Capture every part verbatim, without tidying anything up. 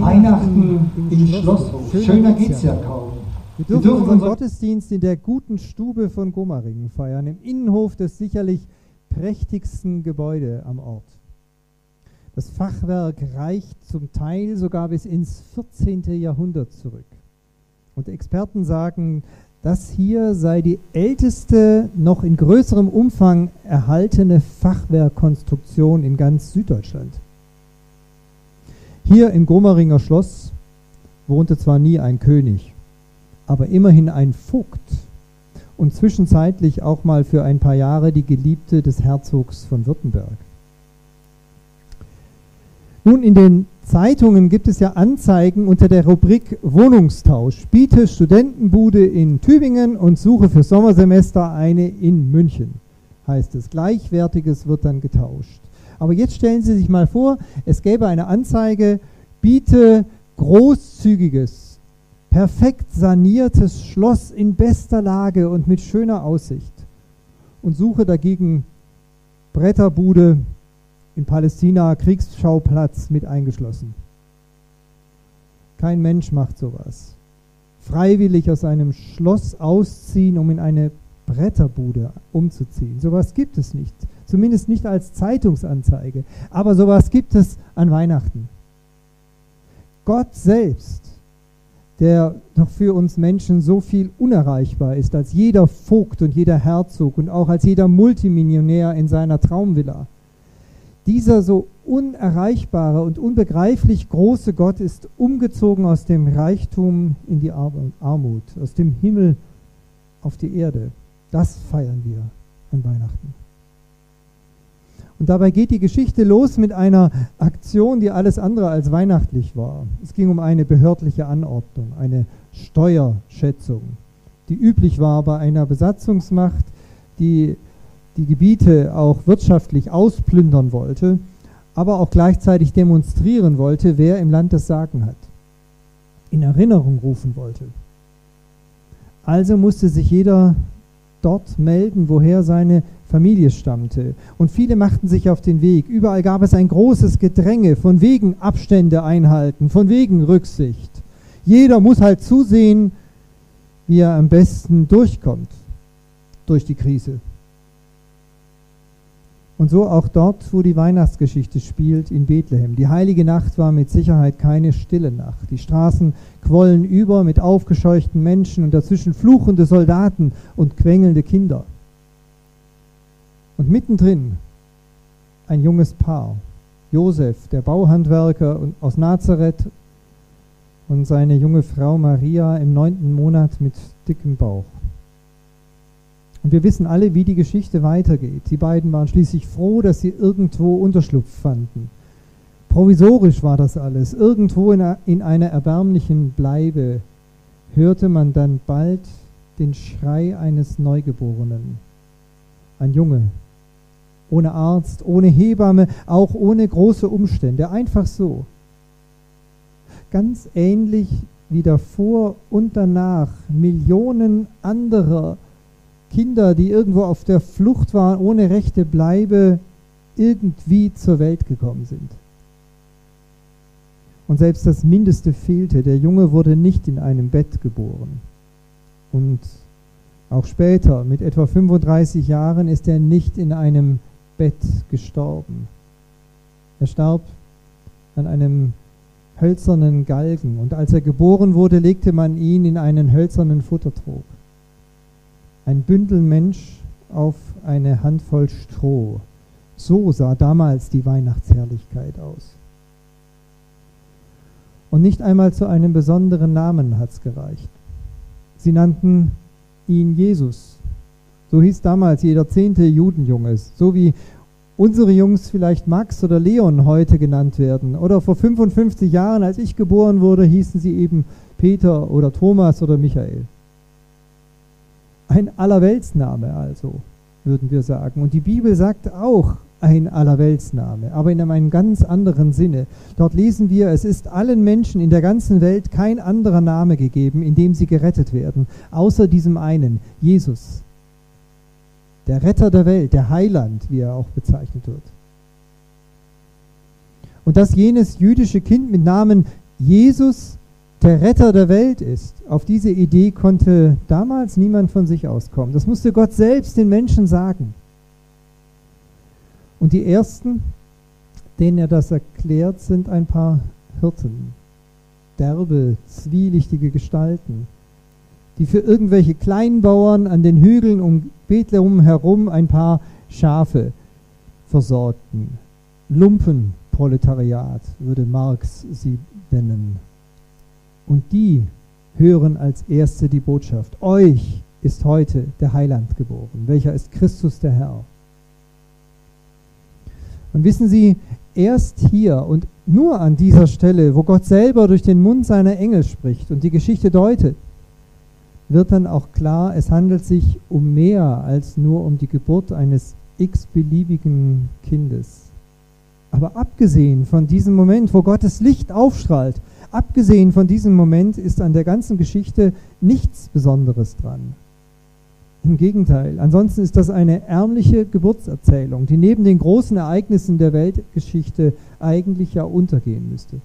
Weihnachten im Schlosshof. Schöner geht's ja kaum. Wir dürfen, wir dürfen unseren Gottesdienst in der guten Stube von Gomaringen feiern, im Innenhof des sicherlich prächtigsten Gebäude am Ort. Das Fachwerk reicht zum Teil sogar bis ins vierzehnte Jahrhundert zurück. Und Experten sagen, das hier sei die älteste, noch in größerem Umfang erhaltene Fachwerkkonstruktion in ganz Süddeutschland. Hier im Gomaringer Schloss wohnte zwar nie ein König, aber immerhin ein Vogt und zwischenzeitlich auch mal für ein paar Jahre die Geliebte des Herzogs von Württemberg. Nun, in den Zeitungen gibt es ja Anzeigen unter der Rubrik Wohnungstausch. Biete Studentenbude in Tübingen und suche für Sommersemester eine in München, heißt es. Gleichwertiges wird dann getauscht. Aber jetzt stellen Sie sich mal vor, es gäbe eine Anzeige, biete großzügiges, perfekt saniertes Schloss in bester Lage und mit schöner Aussicht und suche dagegen Bretterbude in Palästina, Kriegsschauplatz mit eingeschlossen. Kein Mensch macht sowas. Freiwillig aus einem Schloss ausziehen, um in eine Bretterbude umzuziehen. Sowas gibt es nicht. Zumindest nicht als Zeitungsanzeige. Aber sowas gibt es an Weihnachten. Gott selbst, der doch für uns Menschen so viel unerreichbar ist, als jeder Vogt und jeder Herzog und auch als jeder Multimillionär in seiner Traumvilla. Dieser so unerreichbare und unbegreiflich große Gott ist umgezogen aus dem Reichtum in die Armut, aus dem Himmel auf die Erde. Das feiern wir an Weihnachten. Und dabei geht die Geschichte los mit einer Aktion, die alles andere als weihnachtlich war. Es ging um eine behördliche Anordnung, eine Steuerschätzung, die üblich war bei einer Besatzungsmacht, die die Gebiete auch wirtschaftlich ausplündern wollte, aber auch gleichzeitig demonstrieren wollte, wer im Land das Sagen hat, in Erinnerung rufen wollte. Also musste sich jeder dort melden, woher seine Familie stammte. Und viele machten sich auf den Weg. Überall gab es ein großes Gedränge, von wegen Abstände einhalten, von wegen Rücksicht. Jeder muss halt zusehen, wie er am besten durchkommt durch die Krise. Und so auch dort, wo die Weihnachtsgeschichte spielt, in Bethlehem. Die heilige Nacht war mit Sicherheit keine stille Nacht. Die Straßen quollen über mit aufgescheuchten Menschen und dazwischen fluchende Soldaten und quengelnde Kinder. Und mittendrin ein junges Paar, Josef, der Bauhandwerker aus Nazareth, und seine junge Frau Maria im neunten Monat mit dickem Bauch. Und wir wissen alle, wie die Geschichte weitergeht. Die beiden waren schließlich froh, dass sie irgendwo Unterschlupf fanden. Provisorisch war das alles. Irgendwo in, in einer erbärmlichen Bleibe hörte man dann bald den Schrei eines Neugeborenen. Ein Junge, ohne Arzt, ohne Hebamme, auch ohne große Umstände, einfach so. Ganz ähnlich wie davor und danach Millionen anderer Kinder, die irgendwo auf der Flucht waren, ohne rechte Bleibe, irgendwie zur Welt gekommen sind. Und selbst das Mindeste fehlte. Der Junge wurde nicht in einem Bett geboren. Und auch später, mit etwa fünfunddreißig Jahren, ist er nicht in einem Bett gestorben. Er starb an einem hölzernen Galgen. Und als er geboren wurde, legte man ihn in einen hölzernen Futtertrog. Ein Bündel Mensch auf eine Handvoll Stroh. So sah damals die Weihnachtsherrlichkeit aus. Und nicht einmal zu einem besonderen Namen hat's gereicht. Sie nannten ihn Jesus. So hieß damals jeder zehnte Judenjunge, so wie unsere Jungs vielleicht Max oder Leon heute genannt werden. Oder vor fünfundfünfzig Jahren, als ich geboren wurde, hießen sie eben Peter oder Thomas oder Michael. Ein Allerweltsname also, würden wir sagen. Und die Bibel sagt auch ein Allerweltsname, aber in einem ganz anderen Sinne. Dort lesen wir, es ist allen Menschen in der ganzen Welt kein anderer Name gegeben, in dem sie gerettet werden, außer diesem einen, Jesus. Der Retter der Welt, der Heiland, wie er auch bezeichnet wird. Und dass jenes jüdische Kind mit Namen Jesus der Retter der Welt ist. Auf diese Idee konnte damals niemand von sich auskommen. Das musste Gott selbst den Menschen sagen. Und die ersten, denen er das erklärt, sind ein paar Hirten. Derbe, zwielichtige Gestalten, die für irgendwelche Kleinbauern an den Hügeln um Bethlehem herum ein paar Schafe versorgten. Lumpenproletariat würde Marx sie nennen. Und die hören als Erste die Botschaft: Euch ist heute der Heiland geboren, welcher ist Christus der Herr. Und wissen Sie, erst hier und nur an dieser Stelle, wo Gott selber durch den Mund seiner Engel spricht und die Geschichte deutet, wird dann auch klar, es handelt sich um mehr als nur um die Geburt eines x-beliebigen Kindes. Aber abgesehen von diesem Moment, wo Gottes Licht aufstrahlt, abgesehen von diesem Moment ist an der ganzen Geschichte nichts Besonderes dran. Im Gegenteil, ansonsten ist das eine ärmliche Geburtserzählung, die neben den großen Ereignissen der Weltgeschichte eigentlich ja untergehen müsste.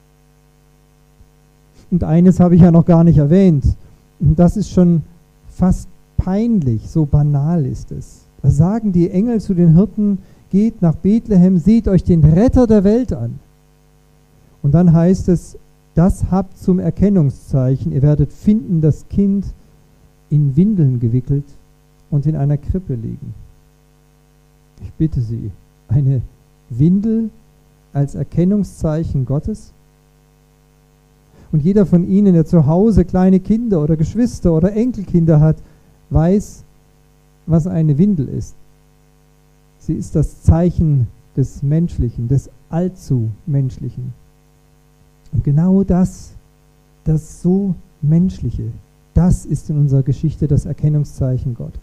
Und eines habe ich ja noch gar nicht erwähnt, und das ist schon fast peinlich, so banal ist es. Da sagen die Engel zu den Hirten: Geht nach Bethlehem, seht euch den Retter der Welt an. Und dann heißt es: Das habt zum Erkennungszeichen, ihr werdet finden, das Kind in Windeln gewickelt und in einer Krippe liegen. Ich bitte Sie, eine Windel als Erkennungszeichen Gottes? Und jeder von Ihnen, der zu Hause kleine Kinder oder Geschwister oder Enkelkinder hat, weiß, was eine Windel ist. Sie ist das Zeichen des Menschlichen, des allzu Menschlichen. Und genau das, das so Menschliche, das ist in unserer Geschichte das Erkennungszeichen Gottes.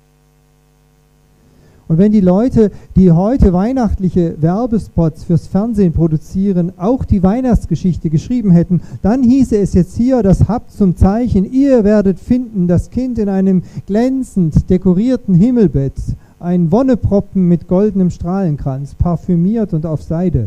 Und wenn die Leute, die heute weihnachtliche Werbespots fürs Fernsehen produzieren, auch die Weihnachtsgeschichte geschrieben hätten, dann hieße es jetzt hier: Das habt zum Zeichen, ihr werdet finden das Kind in einem glänzend dekorierten Himmelbett, ein Wonneproppen mit goldenem Strahlenkranz, parfümiert und auf Seide.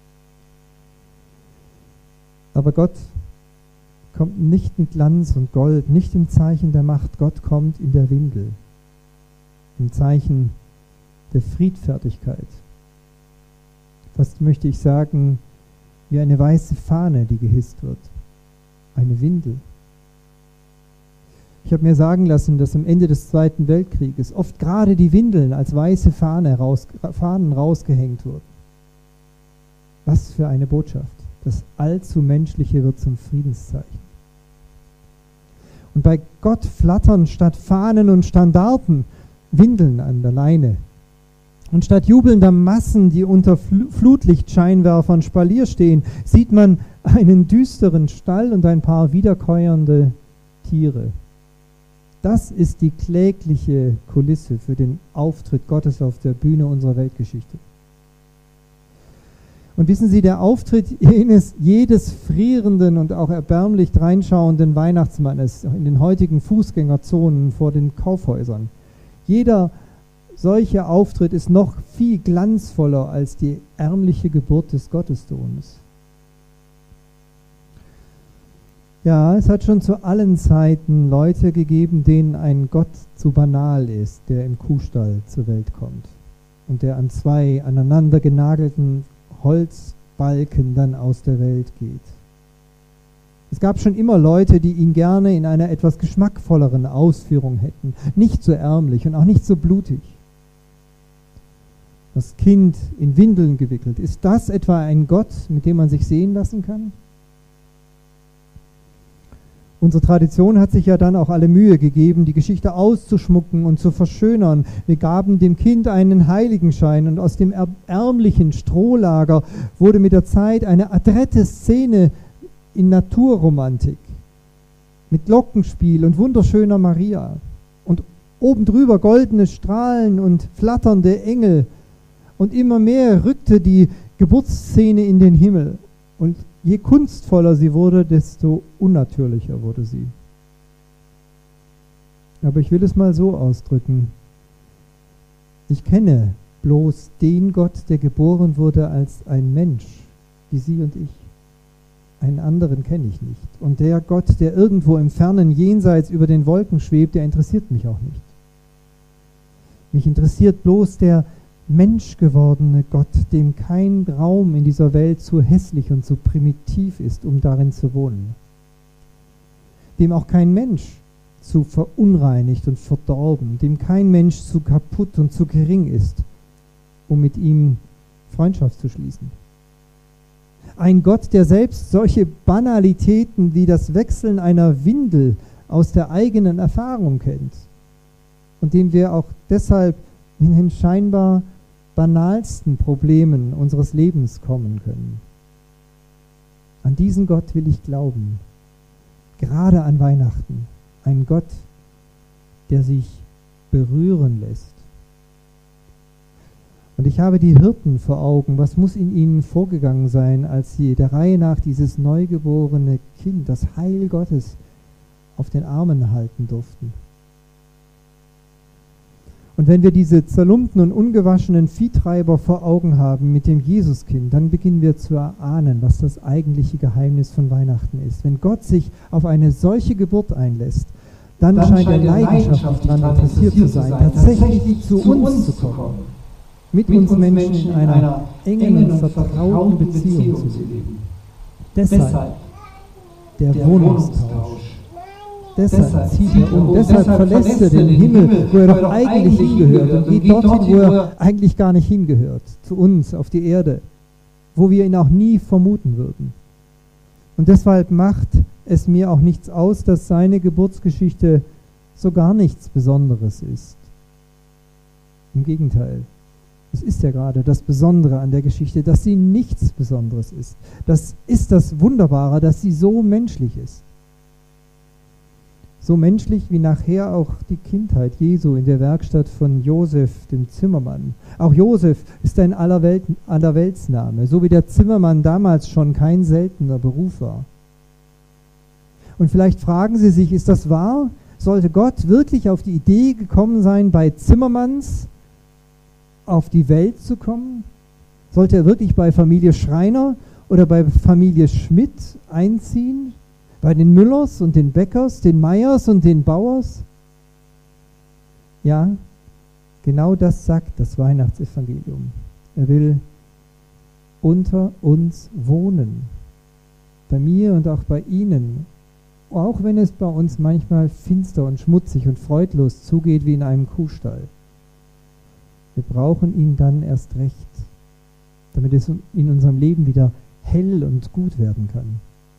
Aber Gott kommt nicht mit Glanz und Gold, nicht im Zeichen der Macht. Gott kommt in der Windel, im Zeichen der Friedfertigkeit. Fast möchte ich sagen, wie eine weiße Fahne, die gehisst wird. Eine Windel. Ich habe mir sagen lassen, dass am Ende des Zweiten Weltkrieges oft gerade die Windeln als weiße Fahne raus, Fahnen rausgehängt wurden. Was für eine Botschaft. Das allzu Menschliche wird zum Friedenszeichen. Und bei Gott flattern statt Fahnen und Standarten Windeln an der Leine. Und statt jubelnder Massen, die unter Fl- Flutlichtscheinwerfern Spalier stehen, sieht man einen düsteren Stall und ein paar wiederkäuernde Tiere. Das ist die klägliche Kulisse für den Auftritt Gottes auf der Bühne unserer Weltgeschichte. Und wissen Sie, der Auftritt jenes, jedes frierenden und auch erbärmlich dreinschauenden Weihnachtsmannes in den heutigen Fußgängerzonen vor den Kaufhäusern, jeder solcher Auftritt ist noch viel glanzvoller als die ärmliche Geburt des Gottessohnes. Ja, es hat schon zu allen Zeiten Leute gegeben, denen ein Gott zu banal ist, der im Kuhstall zur Welt kommt und der an zwei aneinander genagelten Holzbalken dann aus der Welt geht. Es gab schon immer Leute, die ihn gerne in einer etwas geschmackvolleren Ausführung hätten, nicht so ärmlich und auch nicht so blutig. Das Kind in Windeln gewickelt, ist das etwa ein Gott, mit dem man sich sehen lassen kann? Unsere Tradition hat sich ja dann auch alle Mühe gegeben, die Geschichte auszuschmucken und zu verschönern. Wir gaben dem Kind einen Heiligenschein und aus dem ärmlichen Strohlager wurde mit der Zeit eine adrette Szene in Naturromantik mit Glockenspiel und wunderschöner Maria und oben drüber goldene Strahlen und flatternde Engel und immer mehr rückte die Geburtsszene in den Himmel und je kunstvoller sie wurde, desto unnatürlicher wurde sie. Aber ich will es mal so ausdrücken. Ich kenne bloß den Gott, der geboren wurde als ein Mensch, wie Sie und ich. einen anderen kenne ich nicht. Und der Gott, der irgendwo im fernen Jenseits über den Wolken schwebt, der interessiert mich auch nicht. Mich interessiert bloß der menschgewordene Gott, dem kein Raum in dieser Welt zu hässlich und zu primitiv ist, um darin zu wohnen. Dem auch kein Mensch zu verunreinigt und verdorben, dem kein Mensch zu kaputt und zu gering ist, um mit ihm Freundschaft zu schließen. Ein Gott, der selbst solche Banalitäten wie das Wechseln einer Windel aus der eigenen Erfahrung kennt und dem wir auch deshalb in den scheinbar banalsten Problemen unseres Lebens kommen können. An diesen Gott will ich glauben, gerade an Weihnachten. Ein Gott, der sich berühren lässt. Und ich habe die Hirten vor Augen. Was muss in ihnen vorgegangen sein, als sie der Reihe nach dieses neugeborene Kind, das Heil Gottes, auf den Armen halten durften? Und wenn wir diese zerlumpten und ungewaschenen Viehtreiber vor Augen haben mit dem Jesuskind, dann beginnen wir zu erahnen, was das eigentliche Geheimnis von Weihnachten ist. Wenn Gott sich auf eine solche Geburt einlässt, dann, dann scheint er leidenschaftlich daran interessiert zu sein, tatsächlich zu uns zu kommen, mit uns Menschen in einer engen und vertrauten Beziehung zu leben. Deshalb der Wohnungstausch. Deshalb zieht er um, deshalb verlässt er den Himmel, wo er doch eigentlich hingehört, und geht dorthin, wo er eigentlich gar nicht hingehört, zu uns, auf die Erde, wo wir ihn auch nie vermuten würden. Und deshalb macht es mir auch nichts aus, dass seine Geburtsgeschichte so gar nichts Besonderes ist. Im Gegenteil, es ist ja gerade das Besondere an der Geschichte, dass sie nichts Besonderes ist. Das ist das Wunderbare, dass sie so menschlich ist. So menschlich wie nachher auch die Kindheit Jesu in der Werkstatt von Josef, dem Zimmermann. Auch Josef ist ein Allerwelt, Allerweltsname, so wie der Zimmermann damals schon kein seltener Beruf war. Und vielleicht fragen Sie sich, ist das wahr? Sollte Gott wirklich auf die Idee gekommen sein, bei Zimmermanns auf die Welt zu kommen? Sollte er wirklich bei Familie Schreiner oder bei Familie Schmidt einziehen? Bei den Müllers und den Bäckers, den Meyers und den Bauers? Ja, genau das sagt das Weihnachtsevangelium. Er will unter uns wohnen. Bei mir und auch bei Ihnen. Auch wenn es bei uns manchmal finster und schmutzig und freudlos zugeht wie in einem Kuhstall. Wir brauchen ihn dann erst recht, damit es in unserem Leben wieder hell und gut werden kann.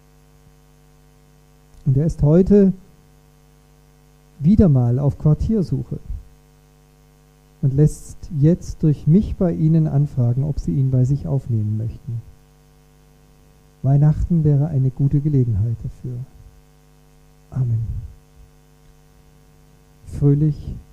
Und er ist heute wieder mal auf Quartiersuche und lässt jetzt durch mich bei Ihnen anfragen, ob Sie ihn bei sich aufnehmen möchten. Weihnachten wäre eine gute Gelegenheit dafür. Amen. Fröhlich